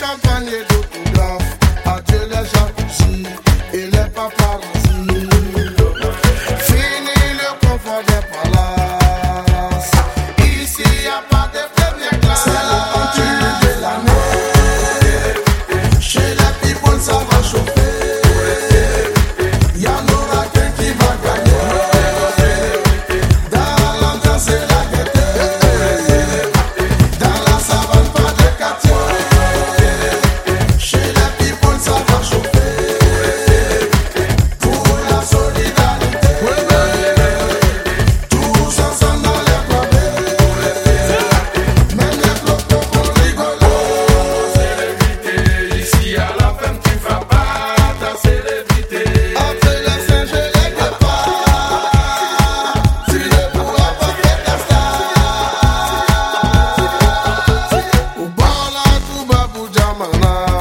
campagnes d'autographes. Adieu les jalousies et les paparazzis. Fini le confort des palaces. Ici y a pas de première classe. C'est la continuité de l'année. Chez les people ça va chauffer. Y'en aura qu'un qui va gagner. Dans l'ambiance et la gaieté. Dans la savane pas de quartier. Chez les people ça va chauffer. Pour la solidarité. Tous ensemble dans les clubs. Même les flocons vont rigoler. Ici à la fin tu vas pas ta célébrité. Après les singes et les guépards, tu ne pourras pas faire ta star. Ubala tuba bujamana.